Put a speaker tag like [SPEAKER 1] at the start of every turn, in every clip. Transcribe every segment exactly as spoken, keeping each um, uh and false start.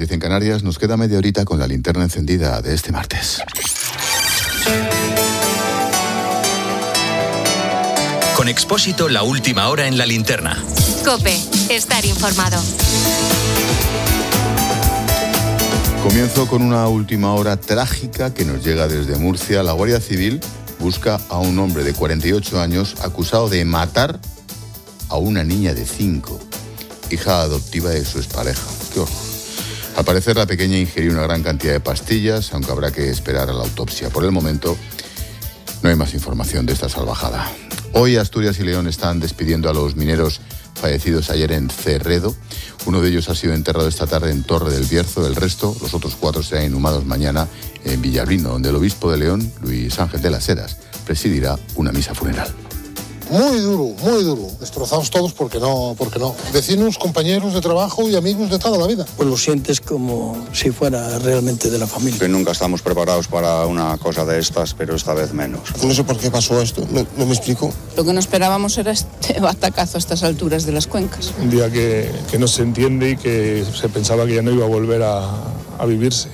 [SPEAKER 1] diez en Canarias, nos queda media horita con la linterna encendida de este martes.
[SPEAKER 2] Con Expósito, la última hora en la linterna.
[SPEAKER 3] COPE, estar informado.
[SPEAKER 1] Comienzo con una última hora trágica que nos llega desde Murcia. La Guardia Civil busca a un hombre de cuarenta y ocho años acusado de matar a una niña de cinco, hija adoptiva de su expareja. ¡Qué horror! Al parecer, la pequeña ingirió una gran cantidad de pastillas, aunque habrá que esperar a la autopsia. Por el momento, no hay más información de esta salvajada. Hoy Asturias y León están despidiendo a los mineros fallecidos ayer en Cerredo. Uno de ellos ha sido enterrado esta tarde en Torre del Bierzo. El resto, los otros cuatro, serán inhumados mañana en Villablino, donde el obispo de León, Luis Ángel de las Heras, presidirá una misa funeral.
[SPEAKER 4] Muy duro, muy duro. Destrozados todos porque no, porque no. Vecinos, compañeros de trabajo y amigos de toda la vida.
[SPEAKER 5] Pues lo sientes como si fuera realmente de la familia.
[SPEAKER 6] Que nunca estamos preparados para una cosa de estas, pero esta vez menos.
[SPEAKER 4] No sé por qué pasó esto, no, no me explico.
[SPEAKER 7] Lo que no esperábamos era este batacazo a estas alturas de las cuencas.
[SPEAKER 8] Un día que, que no se entiende y que se pensaba que ya no iba a volver a, a vivirse.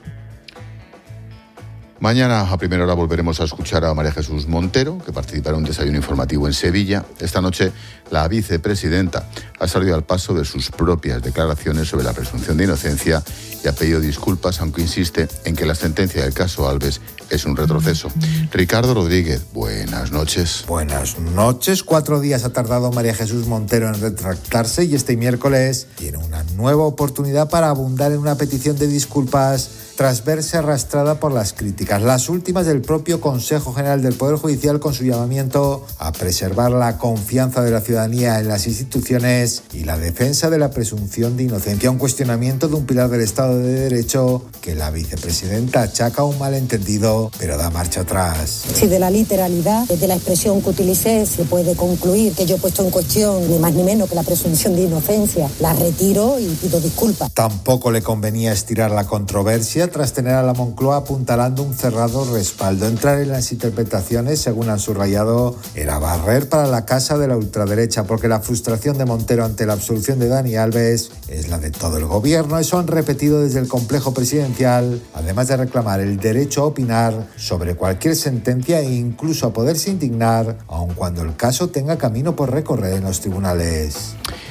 [SPEAKER 1] Mañana a primera hora volveremos a escuchar a María Jesús Montero, que participará en un desayuno informativo en Sevilla. Esta noche la vicepresidenta ha salido al paso de sus propias declaraciones sobre la presunción de inocencia y ha pedido disculpas, aunque insiste en que la sentencia del caso Alves es un retroceso. Ricardo Rodríguez, buenas noches.
[SPEAKER 9] Buenas noches. Cuatro días ha tardado María Jesús Montero en retractarse y este miércoles tiene una nueva oportunidad para abundar en una petición de disculpas tras verse arrastrada por las críticas, las últimas del propio Consejo General del Poder Judicial, con su llamamiento a preservar la confianza de la ciudadanía en las instituciones y la defensa de la presunción de inocencia, un cuestionamiento de un pilar del Estado de Derecho que la vicepresidenta achaca a un malentendido, pero da marcha atrás.
[SPEAKER 10] Si de la literalidad, de la expresión que utilicé, se puede concluir que yo he puesto en cuestión ni más ni menos que la presunción de inocencia, la retiro y pido disculpas.
[SPEAKER 9] Tampoco le convenía estirar la controversia tras tener a la Moncloa apuntalando un cerrado respaldo. Entrar en las interpretaciones, según han subrayado, era barrer para la casa de la ultraderecha, porque la frustración de Montero ante la absolución de Dani Alves es la de todo el gobierno. Eso han repetido desde el complejo presidencial, además de reclamar el derecho a opinar sobre cualquier sentencia e incluso a poderse indignar, aun cuando el caso tenga camino por recorrer en los tribunales.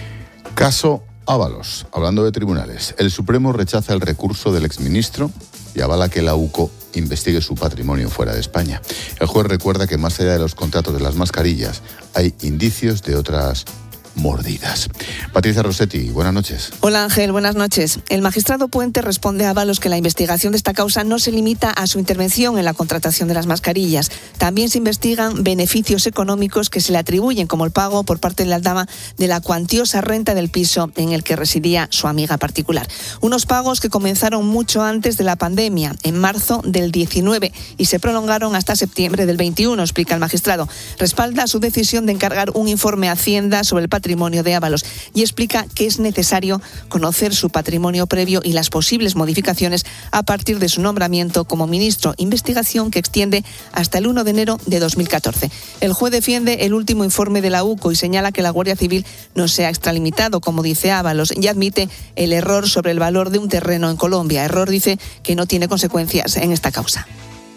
[SPEAKER 1] Caso Ábalos. Hablando de tribunales, el Supremo rechaza el recurso del exministro y avala que la UCO investigue su patrimonio fuera de España. El juez recuerda que más allá de los contratos de las mascarillas, hay indicios de otras mordidas. Patricia Rossetti, buenas noches.
[SPEAKER 11] Hola Ángel, buenas noches. El magistrado Puente responde a Ábalos que la investigación de esta causa no se limita a su intervención en la contratación de las mascarillas. También se investigan beneficios económicos que se le atribuyen, como el pago por parte de la dama de la cuantiosa renta del piso en el que residía su amiga particular. Unos pagos que comenzaron mucho antes de la pandemia, en marzo del diecinueve, y se prolongaron hasta septiembre del veintiuno, explica el magistrado. Respalda su decisión de encargar un informe a Hacienda sobre el patrimonio patrimonio de Ábalos y explica que es necesario conocer su patrimonio previo y las posibles modificaciones a partir de su nombramiento como ministro, investigación que extiende hasta el uno de enero de dos mil catorce. El juez defiende el último informe de la UCO y señala que la Guardia Civil no se ha extralimitado, como dice Ábalos, y admite el error sobre el valor de un terreno en Colombia. Error, dice, que no tiene consecuencias en esta causa.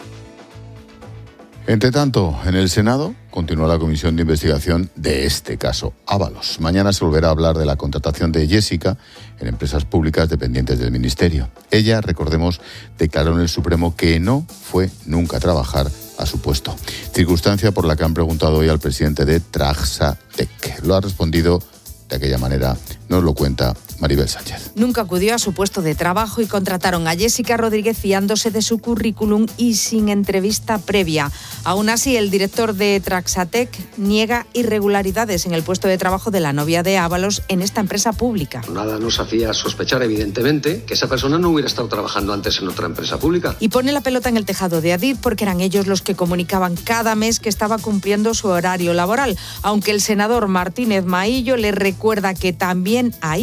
[SPEAKER 1] Entre tanto, en el Senado continúa la comisión de investigación de este caso Ábalos. Mañana se volverá a hablar de la contratación de Jessica en empresas públicas dependientes del Ministerio. Ella, recordemos, declaró en el Supremo que no fue nunca a trabajar a su puesto. Circunstancia por la que han preguntado hoy al presidente de Traxatec. Lo ha respondido de aquella manera, nos lo cuenta Maribel Sánchez.
[SPEAKER 12] Nunca acudió a su puesto de trabajo y contrataron a Jessica Rodríguez fiándose de su currículum y sin entrevista previa. Aún así, el director de Traxatec niega irregularidades en el puesto de trabajo de la novia de Ábalos en esta empresa pública.
[SPEAKER 13] Nada nos hacía sospechar, evidentemente, que esa persona no hubiera estado trabajando antes en otra empresa pública.
[SPEAKER 12] Y pone la pelota en el tejado de Adif porque eran ellos los que comunicaban cada mes que estaba cumpliendo su horario laboral, aunque el senador Martínez Maillo le recuerda que también ahí hubo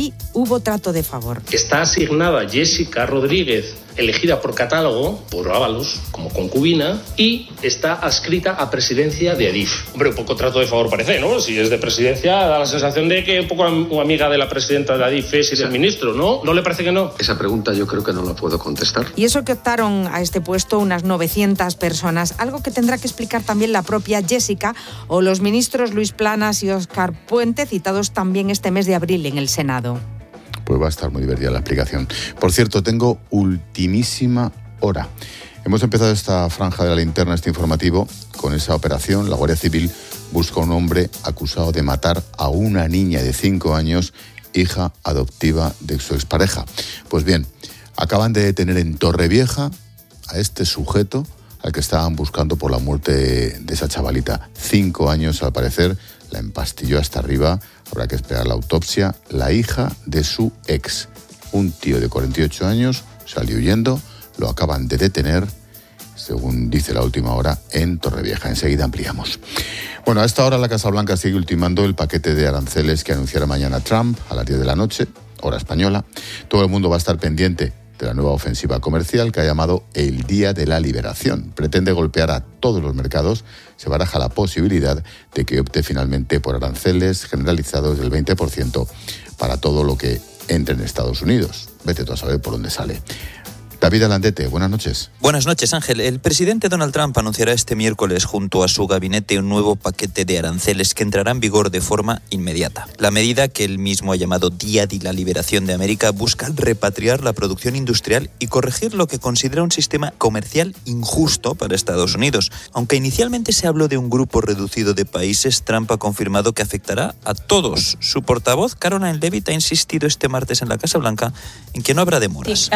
[SPEAKER 12] hubo trato de favor.
[SPEAKER 14] Está asignada Jessica Rodríguez, elegida por catálogo, por Ábalos, como concubina, y está adscrita a presidencia de Adif. Hombre, un poco trato de favor parece, ¿no? Si es de presidencia, da la sensación de que un poco amiga de la presidenta de Adif es y del ministro, ¿no? ¿No le parece que no?
[SPEAKER 13] Esa pregunta yo creo que no la puedo contestar.
[SPEAKER 12] Y eso que optaron a este puesto unas novecientas personas, algo que tendrá que explicar también la propia Jessica o los ministros Luis Planas y Óscar Puente, citados también este mes de abril en el Senado.
[SPEAKER 1] Pues va a estar muy divertida la explicación. Por cierto, tengo ultimísima hora. Hemos empezado esta franja de la linterna, este informativo, con esa operación. La Guardia Civil busca a un hombre acusado de matar a una niña de cinco años, hija adoptiva de su expareja. Pues bien, acaban de detener en Torrevieja a este sujeto al que estaban buscando por la muerte de esa chavalita. Cinco años, al parecer, la empastilló hasta arriba. Habrá que esperar la autopsia. La hija de su ex, un tío de cuarenta y ocho años, salió huyendo. Lo acaban de detener, según dice la última hora, en Torrevieja. Enseguida ampliamos. Bueno, a esta hora la Casa Blanca sigue ultimando el paquete de aranceles que anunciará mañana Trump a las diez de la noche, hora española. Todo el mundo va a estar pendiente de la nueva ofensiva comercial que ha llamado el Día de la Liberación. Pretende golpear a todos los mercados. Se baraja la posibilidad de que opte finalmente por aranceles generalizados del veinte por ciento para todo lo que entre en Estados Unidos. Vete tú a saber por dónde sale. David Alandete, buenas noches.
[SPEAKER 15] Buenas noches, Ángel. El presidente Donald Trump anunciará este miércoles junto a su gabinete un nuevo paquete de aranceles que entrará en vigor de forma inmediata. La medida, que él mismo ha llamado Día de la Liberación de América, busca repatriar la producción industrial y corregir lo que considera un sistema comercial injusto para Estados Unidos. Aunque inicialmente se habló de un grupo reducido de países, Trump ha confirmado que afectará a todos. Su portavoz, Caroline Leavitt, ha insistido este martes en la Casa Blanca en que no habrá demoras.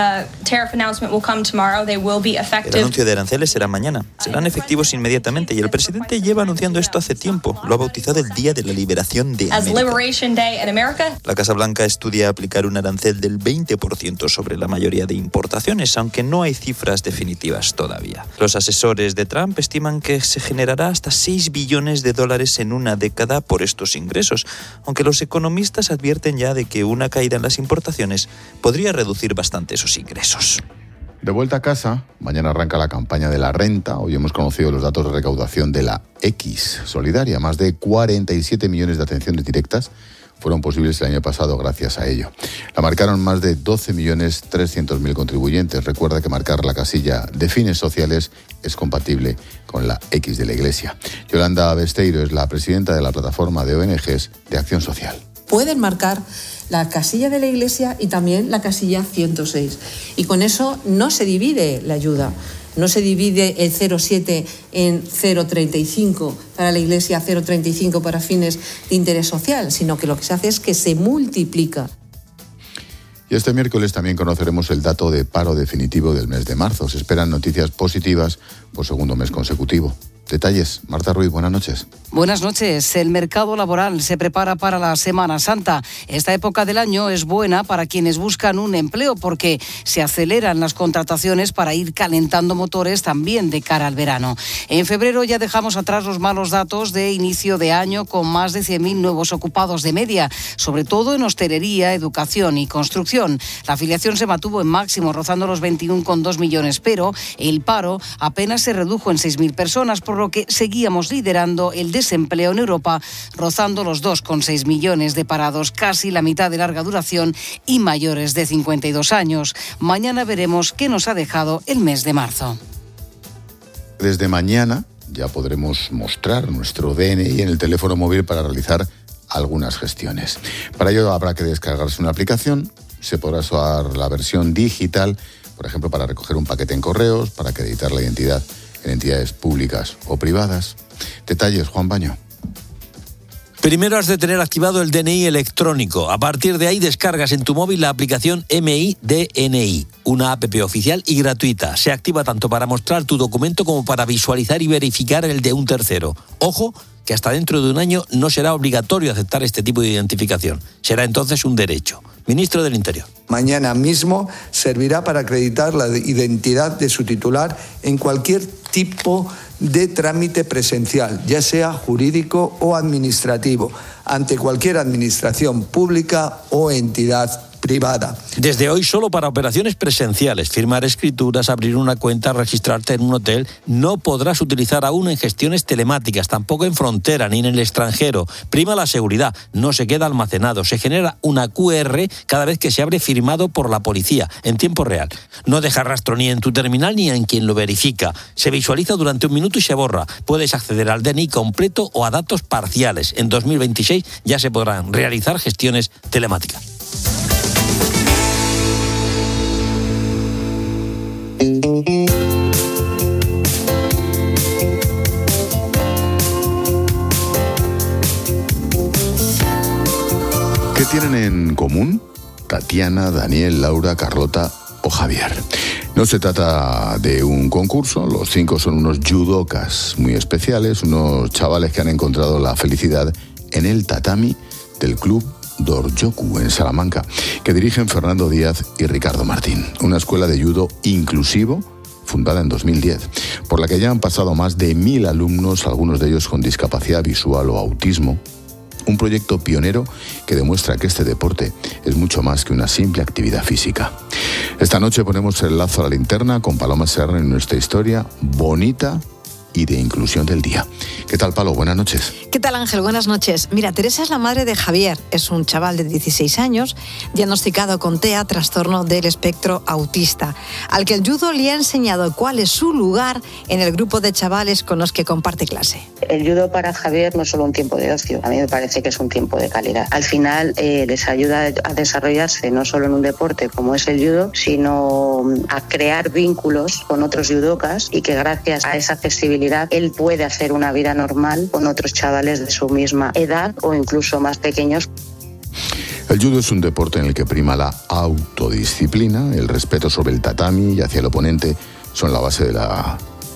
[SPEAKER 15] El anuncio de aranceles será mañana. Serán efectivos inmediatamente y el presidente lleva anunciando esto hace tiempo. Lo ha bautizado el Día de la Liberación de América. La Casa Blanca estudia aplicar un arancel del veinte por ciento sobre la mayoría de importaciones, aunque no hay cifras definitivas todavía. Los asesores de Trump estiman que se generará hasta seis billones de dólares en una década por estos ingresos, aunque los economistas advierten ya de que una caída en las importaciones podría reducir bastante esos ingresos.
[SPEAKER 1] De vuelta a casa, mañana arranca la campaña de la renta. Hoy hemos conocido los datos de recaudación de la X Solidaria. Más de cuarenta y siete millones de atenciones directas fueron posibles el año pasado gracias a ello. La marcaron más de doce millones trescientos mil contribuyentes. Recuerda que marcar la casilla de fines sociales es compatible con la X de la Iglesia. Yolanda Besteiro es la presidenta de la plataforma de O N Ges de Acción Social.
[SPEAKER 16] Pueden marcar la casilla de la Iglesia y también la casilla ciento seis. Y con eso no se divide la ayuda. No se divide el cero coma siete en cero coma treinta y cinco para la Iglesia, cero coma treinta y cinco para fines de interés social, sino que lo que se hace es que se multiplica.
[SPEAKER 1] Y este miércoles también conoceremos el dato de paro definitivo del mes de marzo. Se esperan noticias positivas por segundo mes consecutivo. Detalles, Marta Ruiz, buenas noches.
[SPEAKER 17] Buenas noches. El mercado laboral se prepara para la Semana Santa. Esta época del año es buena para quienes buscan un empleo porque se aceleran las contrataciones para ir calentando motores también de cara al verano. En febrero ya dejamos atrás los malos datos de inicio de año con más de cien mil nuevos ocupados de media, sobre todo en hostelería, educación y construcción. La afiliación se mantuvo en máximo, rozando los veintiuno coma dos millones, pero el paro apenas se redujo en seis mil personas, por lo que seguíamos liderando el desempleo en Europa, rozando los dos coma seis millones de parados, casi la mitad de larga duración y mayores de cincuenta y dos años. Mañana veremos qué nos ha dejado el mes de marzo.
[SPEAKER 1] Desde mañana ya podremos mostrar nuestro D N I en el teléfono móvil para realizar algunas gestiones. Para ello habrá que descargarse una aplicación. Se podrá usar la versión digital, por ejemplo, para recoger un paquete en correos, para acreditar la identidad en entidades públicas o privadas. Detalles, Juan Baño.
[SPEAKER 18] Primero has de tener activado el D N I electrónico. A partir de ahí descargas en tu móvil la aplicación M I D N I, una app oficial y gratuita. Se activa tanto para mostrar tu documento como para visualizar y verificar el de un tercero. Ojo, que hasta dentro de un año no será obligatorio aceptar este tipo de identificación. Será entonces un derecho. Ministro del Interior.
[SPEAKER 19] Mañana mismo servirá para acreditar la identidad de su titular en cualquier tipo de trámite presencial, ya sea jurídico o administrativo, ante cualquier administración pública o entidad privada. privada.
[SPEAKER 18] Desde hoy solo para operaciones presenciales, firmar escrituras, abrir una cuenta, registrarte en un hotel, no podrás utilizar aún en gestiones telemáticas, tampoco en frontera ni en el extranjero. Prima la seguridad, no se queda almacenado, se genera una cu erre cada vez que se abre firmado por la policía, en tiempo real. No deja rastro ni en tu terminal ni en quien lo verifica. Se visualiza durante un minuto y se borra. Puedes acceder al de ene i completo o a datos parciales. En dos mil veintiséis ya se podrán realizar gestiones telemáticas.
[SPEAKER 1] ¿Qué tienen en común Tatiana, Daniel, Laura, Carlota o Javier? No se trata de un concurso, los cinco son unos judokas muy especiales, unos chavales que han encontrado la felicidad en el tatami del club Dor-Yoku en Salamanca, que dirigen Fernando Díaz y Ricardo Martín, una escuela de judo inclusivo fundada en dos mil diez, por la que ya han pasado más de mil alumnos, algunos de ellos con discapacidad visual o autismo. Un proyecto pionero que demuestra que este deporte es mucho más que una simple actividad física. Esta noche ponemos el lazo a la linterna con Paloma Serra en nuestra historia bonita y de inclusión del día. ¿Qué tal, Palo? Buenas noches.
[SPEAKER 20] ¿Qué tal, Ángel? Buenas noches. Mira, Teresa es la madre de Javier. Es un chaval de dieciséis años, diagnosticado con T E A, trastorno del espectro autista, al que el judo le ha enseñado cuál es su lugar en el grupo de chavales con los que comparte clase.
[SPEAKER 21] El judo para Javier no es solo un tiempo de ocio, a mí me parece que es un tiempo de calidad. Al final eh, les ayuda a desarrollarse no solo en un deporte como es el judo, sino a crear vínculos con otros judokas y que gracias a esa accesibilidad él puede hacer una vida normal con otros chavales de su misma edad o incluso más pequeños.
[SPEAKER 1] El judo es un deporte en el que prima la autodisciplina, el respeto sobre el tatami y hacia el oponente son la base de, la,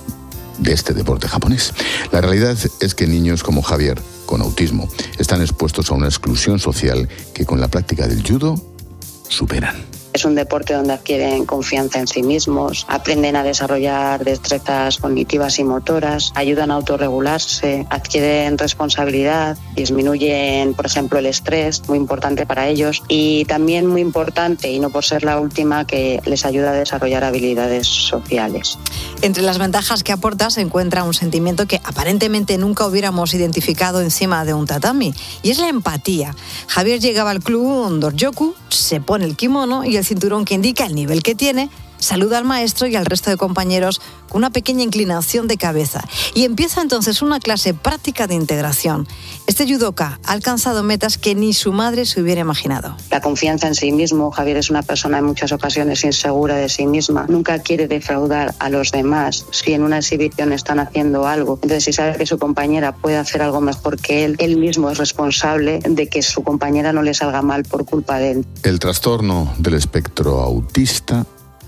[SPEAKER 1] de este deporte japonés. La realidad es que niños como Javier, con autismo, están expuestos a una exclusión social que con la práctica del judo superan.
[SPEAKER 21] Es un deporte donde adquieren confianza en sí mismos, aprenden a desarrollar destrezas cognitivas y motoras, ayudan a autorregularse, adquieren responsabilidad, disminuyen, por ejemplo, el estrés, muy importante para ellos, y también muy importante, y no por ser la última, que les ayuda a desarrollar habilidades sociales.
[SPEAKER 20] Entre las ventajas que aporta se encuentra un sentimiento que aparentemente nunca hubiéramos identificado encima de un tatami, y es la empatía. Javier llegaba al club Dor-Yoku, se pone el kimono y el cinturón que indica el nivel que tiene, saluda al maestro y al resto de compañeros con una pequeña inclinación de cabeza. Y empieza entonces una clase práctica de integración. Este judoka ha alcanzado metas que ni su madre se hubiera imaginado.
[SPEAKER 21] La confianza en sí mismo. Javier es una persona en muchas ocasiones insegura de sí misma. Nunca quiere defraudar a los demás. Si en una exhibición están haciendo algo, entonces si sabe que su compañera puede hacer algo mejor que él, él mismo es responsable de que su compañera no le salga mal por culpa de él.
[SPEAKER 1] El trastorno del espectro autista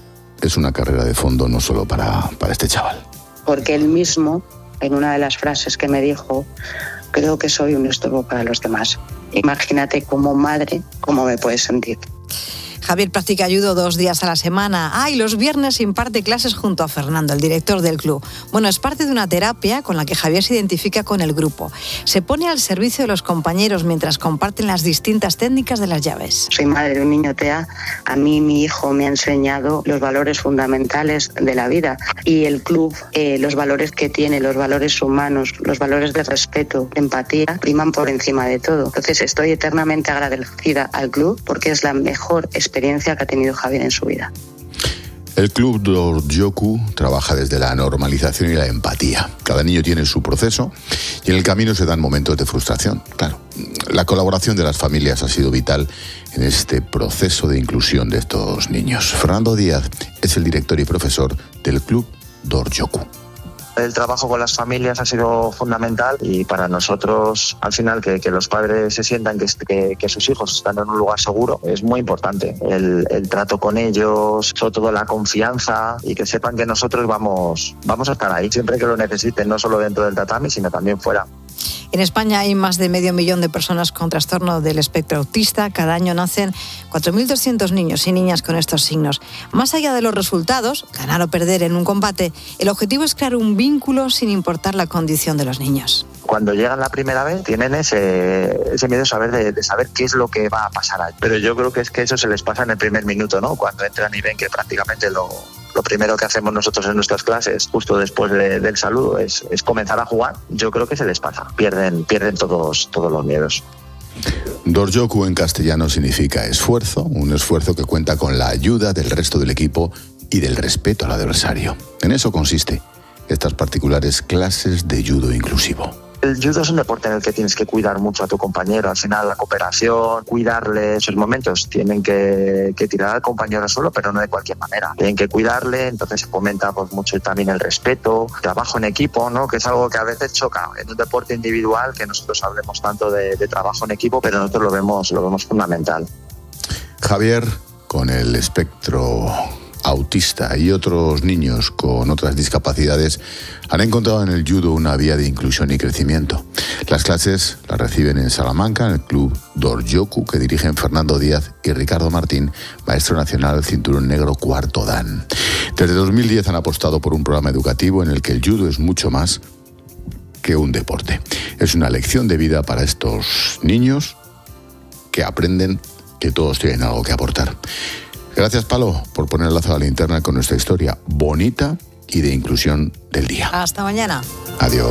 [SPEAKER 1] es una carrera de fondo no solo para, para este chaval.
[SPEAKER 21] Porque él mismo, en una de las frases que me dijo, creo que soy un estorbo para los demás. Imagínate como madre cómo me puedes sentir.
[SPEAKER 20] Javier practica judo dos días a la semana. Ah, y los viernes imparte clases junto a Fernando, el director del club. Bueno, es parte de una terapia con la que Javier se identifica con el grupo. Se pone al servicio de los compañeros mientras comparten las distintas técnicas de las llaves.
[SPEAKER 21] Soy madre de un niño T E A. A mí mi hijo me ha enseñado los valores fundamentales de la vida. Y el club, eh, los valores que tiene, los valores humanos, los valores de respeto, de empatía, priman por encima de todo. Entonces estoy eternamente agradecida al club porque es la mejor experiencia experiencia que ha tenido Javier en su vida.
[SPEAKER 1] El club Dor-Yoku trabaja desde la normalización y la empatía. Cada niño tiene su proceso y en el camino se dan momentos de frustración. Claro, la colaboración de las familias ha sido vital en este proceso de inclusión de estos niños. Fernando Díaz es el director y profesor del club Dor-Yoku.
[SPEAKER 22] El trabajo con las familias ha sido fundamental y para nosotros, al final, que, que los padres se sientan que, que, que sus hijos están en un lugar seguro es muy importante. El, el trato con ellos, sobre todo la confianza y que sepan que nosotros vamos, vamos a estar ahí siempre que lo necesiten, no solo dentro del tatami, sino también fuera.
[SPEAKER 20] En España hay más de medio millón de personas con trastorno del espectro autista. Cada año nacen cuatro mil doscientos niños y niñas con estos signos. Más allá de los resultados, ganar o perder en un combate, el objetivo es crear un vínculo sin importar la condición de los niños.
[SPEAKER 22] Cuando llegan la primera vez tienen ese, ese miedo de saber, de, de saber qué es lo que va a pasar ahí. Pero yo creo que es que eso se les pasa en el primer minuto, ¿no? Cuando entran y ven que prácticamente lo, lo primero que hacemos nosotros en nuestras clases, justo después de, del saludo, es, es comenzar a jugar. Yo creo que se les pasa, pierden, pierden todos, todos los miedos.
[SPEAKER 1] Dorjoku en castellano significa esfuerzo, un esfuerzo que cuenta con la ayuda del resto del equipo y del respeto al adversario. En eso consiste estas particulares clases de judo inclusivo.
[SPEAKER 22] El judo es un deporte en el que tienes que cuidar mucho a tu compañero, al final la cooperación, cuidarle esos momentos. Tienen que, que tirar al compañero al suelo, pero no de cualquier manera. Tienen que cuidarle, entonces se fomenta pues, mucho también el respeto, trabajo en equipo, ¿no? Que es algo que a veces choca en un deporte individual, que nosotros hablemos tanto de, de trabajo en equipo, pero nosotros lo vemos, lo vemos fundamental.
[SPEAKER 1] Javier, con el espectro autista y otros niños con otras discapacidades han encontrado en el judo una vía de inclusión y crecimiento. Las clases las reciben en Salamanca, en el club Dorjoku, que dirigen Fernando Díaz y Ricardo Martín, maestro nacional cinturón negro cuarto dan. Desde dos mil diez han apostado por un programa educativo en el que el judo es mucho más que un deporte. Es una lección de vida para estos niños que aprenden que todos tienen algo que aportar. Gracias, Palo, por poner el lazo a la linterna con nuestra historia bonita y de inclusión del día.
[SPEAKER 20] Hasta mañana.
[SPEAKER 1] Adiós.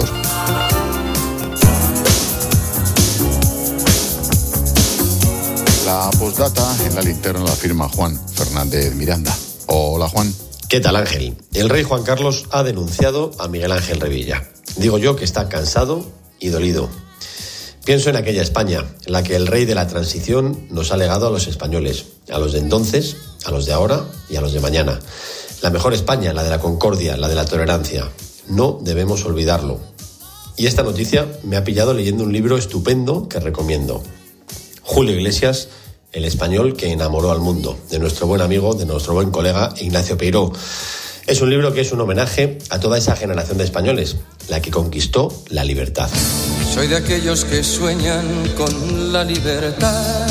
[SPEAKER 1] La postdata en la linterna la firma Juan Fernández Miranda. Hola, Juan.
[SPEAKER 2] ¿Qué tal, Ángel? El rey Juan Carlos ha denunciado a Miguel Ángel Revilla. Digo yo que está cansado y dolido. Pienso en aquella España, en la que el rey de la transición nos ha legado a los españoles, a los de entonces, a los de ahora y a los de mañana. La mejor España, la de la concordia, la de la tolerancia. No debemos olvidarlo. Y esta noticia me ha pillado leyendo un libro estupendo que recomiendo. Julio Iglesias, el español que enamoró al mundo, de nuestro buen amigo, de nuestro buen colega Ignacio Peiró. Es un libro que es un homenaje a toda esa generación de españoles, la que conquistó la libertad.
[SPEAKER 3] Soy de aquellos que sueñan con la libertad,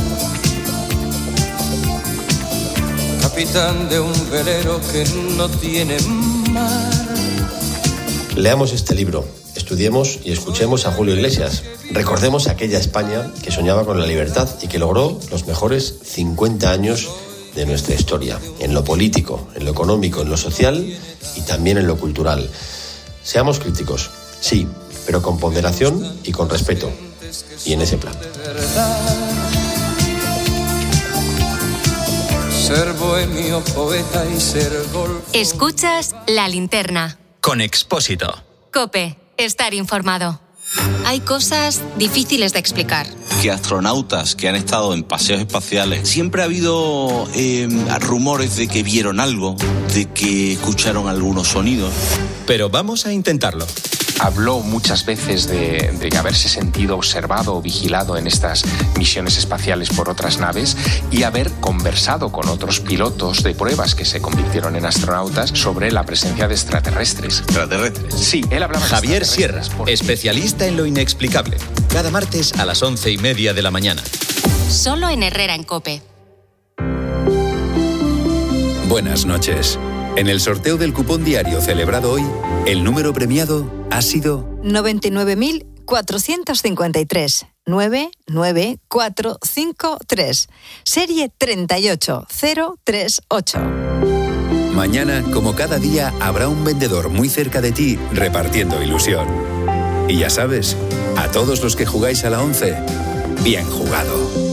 [SPEAKER 3] capitán de un velero que no tiene mar.
[SPEAKER 2] Leamos este libro, estudiemos y escuchemos a Julio Iglesias. Recordemos aquella España que soñaba con la libertad y que logró los mejores cincuenta años de nuestra historia, en lo político, en lo económico, en lo social y también en lo cultural. Seamos críticos, sí, pero con ponderación y con respeto, y en ese plan.
[SPEAKER 3] Ser bohemio, poeta y ser golfo.
[SPEAKER 23] Escuchas La Linterna.
[SPEAKER 24] Con Expósito.
[SPEAKER 23] COPE. Estar informado. Hay cosas difíciles de explicar.
[SPEAKER 24] Que astronautas que han estado en paseos espaciales, siempre ha habido eh, rumores de que vieron algo, de que escucharon algunos sonidos. Pero vamos a intentarlo.
[SPEAKER 25] Habló muchas veces de, de haberse sentido observado o vigilado en estas misiones espaciales por otras naves y haber conversado con otros pilotos de pruebas que se convirtieron en astronautas sobre la presencia de extraterrestres.
[SPEAKER 24] ¿Extraterrestres?
[SPEAKER 25] Sí, él hablaba de
[SPEAKER 24] Javier Sierra, porque... especialista en lo inexplicable. Cada martes a las once y media de la mañana.
[SPEAKER 23] Solo en Herrera en COPE.
[SPEAKER 26] Buenas noches. En el sorteo del cupón diario celebrado hoy, el número premiado ha sido
[SPEAKER 20] noventa y nueve mil cuatrocientos cincuenta y tres. nueve nueve cuatro cinco tres. Serie treinta y ocho cero treinta y ocho.
[SPEAKER 26] Mañana, como cada día, habrá un vendedor muy cerca de ti repartiendo ilusión. Y ya sabes, a todos los que jugáis a la once, bien jugado.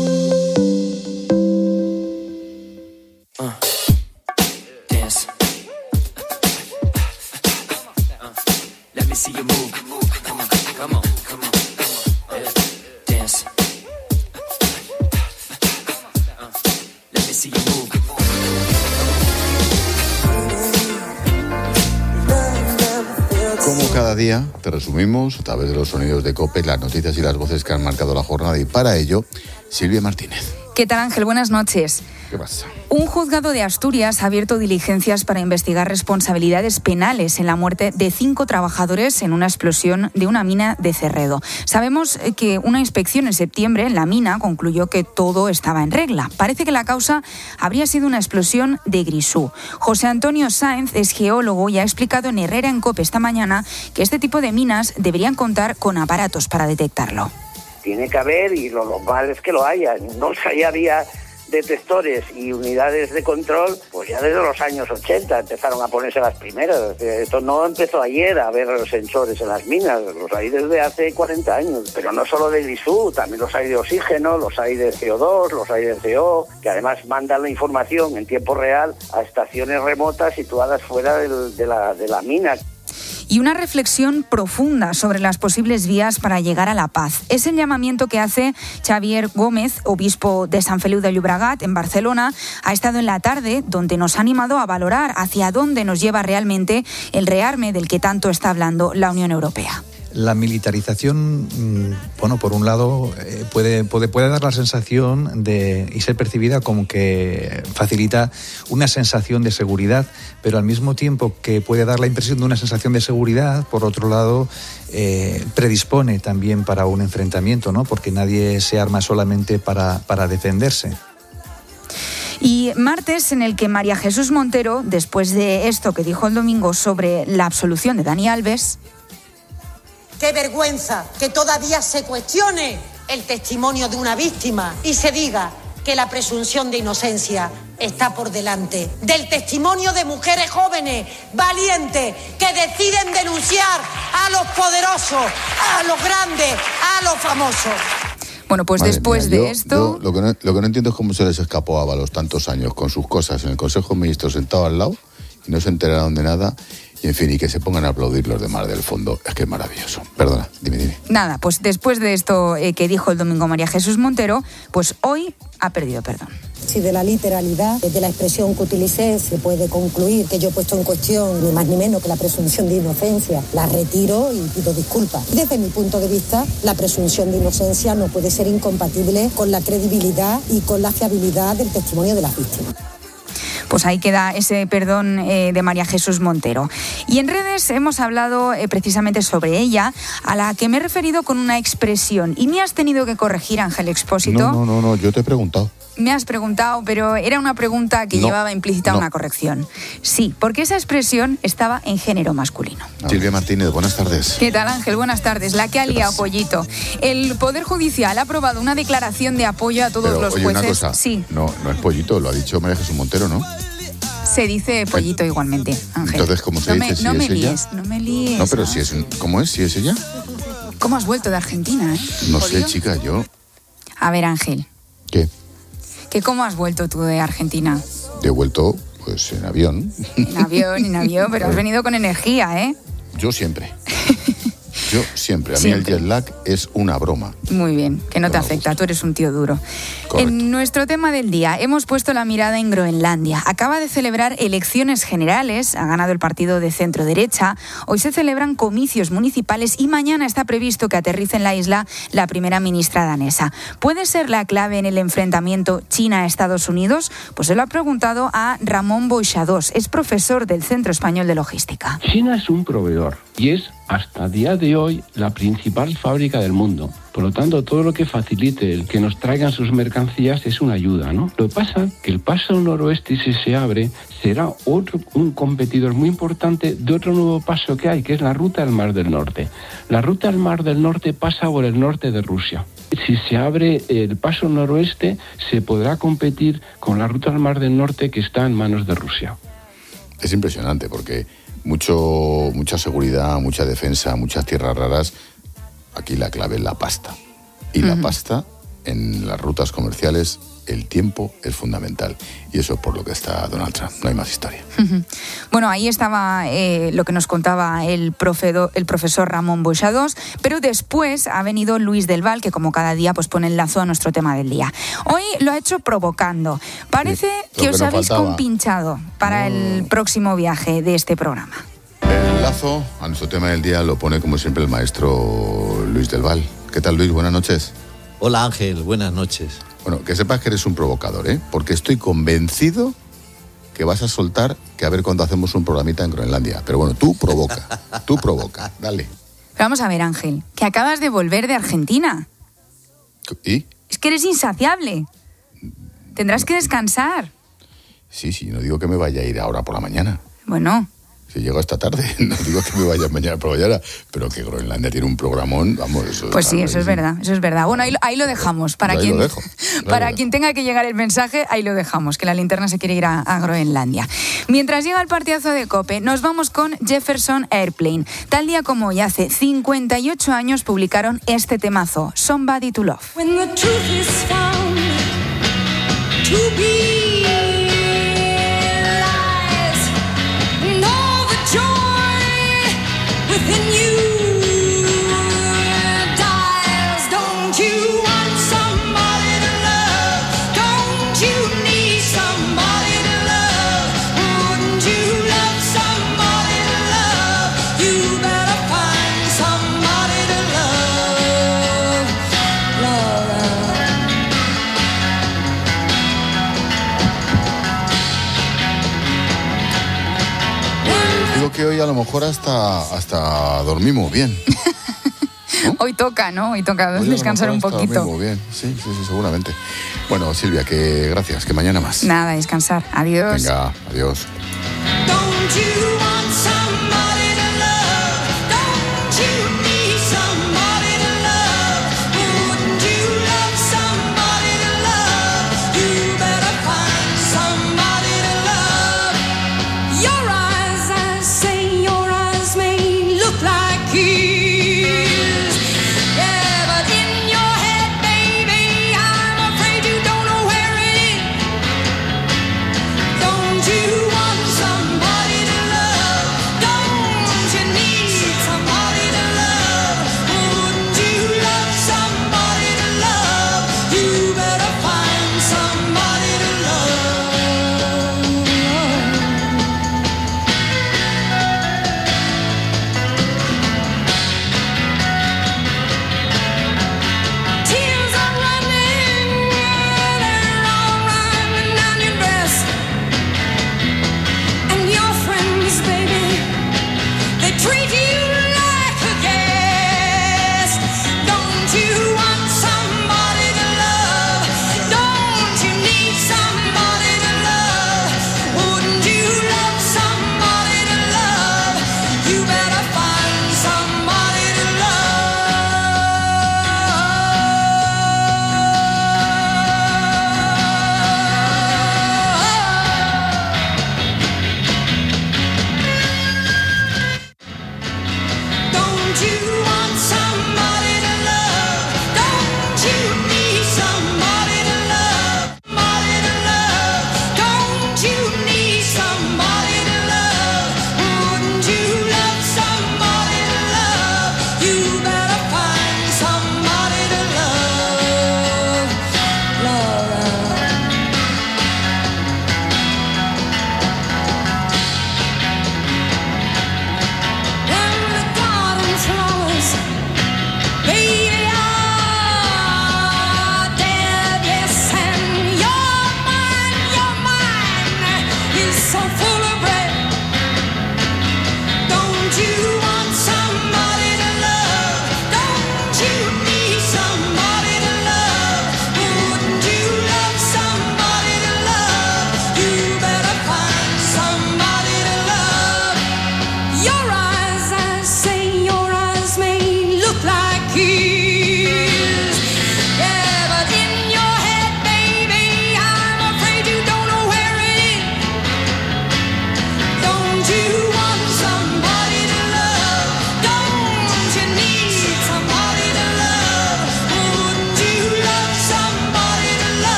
[SPEAKER 1] Como cada día, te resumimos a través de los sonidos de COPE las noticias y las voces que han marcado la jornada, y para ello, Silvia Martínez.
[SPEAKER 4] ¿Qué tal, Ángel? Buenas noches.
[SPEAKER 1] ¿Qué pasa?
[SPEAKER 4] Un juzgado de Asturias ha abierto diligencias para investigar responsabilidades penales en la muerte de cinco trabajadores en una explosión de una mina de Cerredo. Sabemos que una inspección en septiembre en la mina concluyó que todo estaba en regla. Parece que la causa habría sido una explosión de grisú. José Antonio Sáenz es geólogo y ha explicado en Herrera en COPE esta mañana que este tipo de minas deberían contar con aparatos para detectarlo.
[SPEAKER 5] Tiene que haber, y lo normal es que lo haya. No sé, ya había detectores y unidades de control, pues ya desde los años ochenta empezaron a ponerse las primeras. Esto no empezó ayer a haber sensores en las minas, los hay desde hace cuarenta años, pero no solo de grisú, también los hay de oxígeno, los hay de C O dos, los hay de C O, que además mandan la información en tiempo real a estaciones remotas situadas fuera del, de, la, de la mina.
[SPEAKER 4] Y una reflexión profunda sobre las posibles vías para llegar a la paz. Es el llamamiento que hace Xavier Gómez, obispo de Sant Feliu de Llobregat, en Barcelona. Ha estado en la tarde, donde nos ha animado a valorar hacia dónde nos lleva realmente el rearme del que tanto está hablando la Unión Europea.
[SPEAKER 6] La militarización, bueno, por un lado, puede, puede, puede dar la sensación de, y ser percibida como que facilita una sensación de seguridad, pero al mismo tiempo que puede dar la impresión de una sensación de seguridad, por otro lado, eh, predispone también para un enfrentamiento, ¿no? Porque nadie se arma solamente para, para defenderse.
[SPEAKER 4] Y martes en el que María Jesús Montero, después de esto que dijo el domingo sobre la absolución de Dani Alves...
[SPEAKER 7] ¡Qué vergüenza que todavía se cuestione el testimonio de una víctima y se diga que la presunción de inocencia está por delante del testimonio de mujeres jóvenes, valientes, que deciden denunciar a los poderosos, a los grandes, a los famosos?
[SPEAKER 4] Bueno, pues
[SPEAKER 1] Madre
[SPEAKER 4] después
[SPEAKER 1] mía,
[SPEAKER 4] de
[SPEAKER 1] yo,
[SPEAKER 4] esto...
[SPEAKER 1] Yo, lo, que no, lo que no entiendo es cómo se les escapó a Ábalos tantos años con sus cosas en el Consejo de Ministros sentado al lado y no se enteraron de nada. Y en fin, y que se pongan a aplaudir los demás del fondo, es que es maravilloso. Perdona, dime, dime.
[SPEAKER 4] Nada, pues después de esto eh, que dijo el domingo María Jesús Montero, pues hoy ha perdido perdón.
[SPEAKER 8] Si de la literalidad, de la expresión que utilicé, se puede concluir que yo he puesto en cuestión ni más ni menos que la presunción de inocencia, la retiro y pido disculpas. Desde mi punto de vista, la presunción de inocencia no puede ser incompatible con la credibilidad y con la fiabilidad del testimonio de las víctimas.
[SPEAKER 4] Pues ahí queda ese perdón eh, de María Jesús Montero. Y en redes hemos hablado eh, precisamente sobre ella, a la que me he referido con una expresión. Y me has tenido que corregir, Ángel Expósito.
[SPEAKER 1] No, no, no, no, yo te he preguntado.
[SPEAKER 4] Me has preguntado, pero era una pregunta que no, llevaba implícita no. una corrección. Sí, porque esa expresión estaba en género masculino.
[SPEAKER 1] Silvia Martínez, buenas tardes.
[SPEAKER 4] ¿Qué tal, Ángel? Buenas tardes. La que ha liado, Pollito. El Poder Judicial ha aprobado una declaración de apoyo a todos
[SPEAKER 1] pero,
[SPEAKER 4] los
[SPEAKER 1] oye,
[SPEAKER 4] jueces.
[SPEAKER 1] Una cosa,
[SPEAKER 4] sí.
[SPEAKER 1] No, no es Pollito, lo ha dicho María Jesús Montero, ¿no?
[SPEAKER 4] Se dice Pollito eh, igualmente, Ángel.
[SPEAKER 1] Entonces, ¿cómo se
[SPEAKER 4] no
[SPEAKER 1] dice?
[SPEAKER 4] Me,
[SPEAKER 1] si
[SPEAKER 4] no
[SPEAKER 1] es
[SPEAKER 4] me
[SPEAKER 1] ella?
[SPEAKER 4] líes, no me líes.
[SPEAKER 1] No, pero
[SPEAKER 4] ¿no?
[SPEAKER 1] si es, ¿cómo es? ¿Si es ella?
[SPEAKER 4] ¿Cómo has vuelto de Argentina, eh?
[SPEAKER 1] No sé, chica, yo...
[SPEAKER 4] A ver, Ángel.
[SPEAKER 1] ¿Qué?
[SPEAKER 4] ¿Que cómo has vuelto tú de Argentina?
[SPEAKER 1] He vuelto, pues, en avión.
[SPEAKER 4] En avión, en avión, pero has venido con energía, ¿eh?
[SPEAKER 1] Yo siempre. Yo siempre. A
[SPEAKER 4] siempre.
[SPEAKER 1] mí el jet lag es una broma.
[SPEAKER 4] Muy bien, que no, no te afecta, tú eres un tío duro. Correcto. En nuestro tema del día hemos puesto la mirada en Groenlandia. Acaba de celebrar elecciones generales, ha ganado el partido de centro-derecha. Hoy se celebran comicios municipales y mañana está previsto que aterrice en la isla la primera ministra danesa. ¿Puede ser la clave en el enfrentamiento China-Estados Unidos? Pues se lo ha preguntado a Ramón Boixadós, es profesor del Centro Español de Logística.
[SPEAKER 10] China es un proveedor y es hasta el día de hoy la principal fábrica del mundo. Por lo tanto, todo lo que facilite el que nos traigan sus mercancías es una ayuda, ¿no? Lo que pasa es que el paso al noroeste, si se abre, será otro un competidor muy importante de otro nuevo paso que hay, que es la ruta del Mar del Norte. La ruta del Mar del Norte pasa por el norte de Rusia. Si se abre el paso noroeste, se podrá competir con la ruta del Mar del Norte que está en manos de Rusia.
[SPEAKER 1] Es impresionante porque mucho, mucha seguridad, mucha defensa, muchas tierras raras. Aquí la clave es la pasta. Y uh-huh. la pasta en las rutas comerciales, el tiempo es fundamental. Y eso es por lo que está Donald Trump. No hay más historia.
[SPEAKER 4] Uh-huh. Bueno, ahí estaba eh, lo que nos contaba el, profedo, el profesor Ramón Boixadós, pero después ha venido Luis del Val, que como cada día pues pone el lazo a nuestro tema del día. Hoy lo ha hecho provocando. Parece sí, que os que habéis faltaba. compinchado para no. el próximo viaje de este programa.
[SPEAKER 1] El lazo a nuestro tema del día lo pone como siempre el maestro Luis del Val. ¿Qué tal, Luis? Buenas noches.
[SPEAKER 27] Hola, Ángel. Buenas noches.
[SPEAKER 1] Bueno, que sepas que eres un provocador, ¿eh? Porque estoy convencido que vas a soltar que a ver cuándo hacemos un programita en Groenlandia. Pero bueno, tú provoca, tú provoca, dale.
[SPEAKER 4] Pero vamos a ver, Ángel, que acabas de volver de Argentina.
[SPEAKER 1] ¿Y?
[SPEAKER 4] Es que eres insaciable. Tendrás que descansar.
[SPEAKER 1] Sí, sí, no digo que me vaya a ir ahora por la mañana.
[SPEAKER 4] Bueno...
[SPEAKER 1] Si llego esta tarde, no digo que me vaya mañana por la mañana, pero que Groenlandia tiene un programón, vamos... Eso
[SPEAKER 4] pues sí, eso es verdad, eso es verdad. Bueno, ahí, ahí lo dejamos. Para, quien,
[SPEAKER 1] lo dejo,
[SPEAKER 4] para quien tenga que llegar el mensaje, ahí lo dejamos, que la linterna se quiere ir a, a Groenlandia. Mientras llega el partidazo de COPE, nos vamos con Jefferson Airplane. Tal día como hoy, hace cincuenta y ocho años, publicaron este temazo, Somebody to Love.
[SPEAKER 9] When the truth is found to be within you dies. Don't you want somebody to love? Don't you need somebody to love? Wouldn't you love somebody to love? You better find somebody to love. Love.
[SPEAKER 1] Digo que hoy a lo mejor hasta, hasta dormimos bien.
[SPEAKER 4] ¿No? Hoy toca, ¿no? Hoy toca hoy descansar un poquito.
[SPEAKER 1] Dormimos bien, sí, sí, sí, seguramente. Bueno, Silvia, que gracias, que mañana más.
[SPEAKER 4] Nada, descansar. Adiós.
[SPEAKER 1] Venga, adiós.
[SPEAKER 9] Don't you want somebody to love? Don't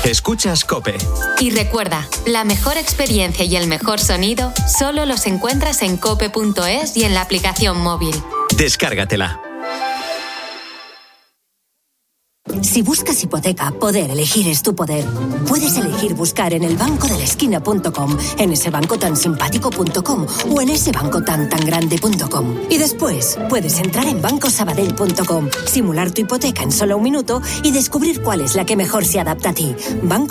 [SPEAKER 11] Escuchas COPE.
[SPEAKER 23] Y recuerda, la mejor experiencia y el mejor sonido solo los encuentras en cope punto es y en la aplicación móvil.
[SPEAKER 11] Descárgatela.
[SPEAKER 12] Si buscas hipoteca, poder elegir es tu poder. Puedes elegir buscar en el banco de la esquina punto com, en ese banco tan simpático punto com o en ese banco tan tan grande punto com. Y después puedes entrar en banco sabadell punto com, simular tu hipoteca en solo un minuto y descubrir cuál es la que mejor se adapta a ti. Banco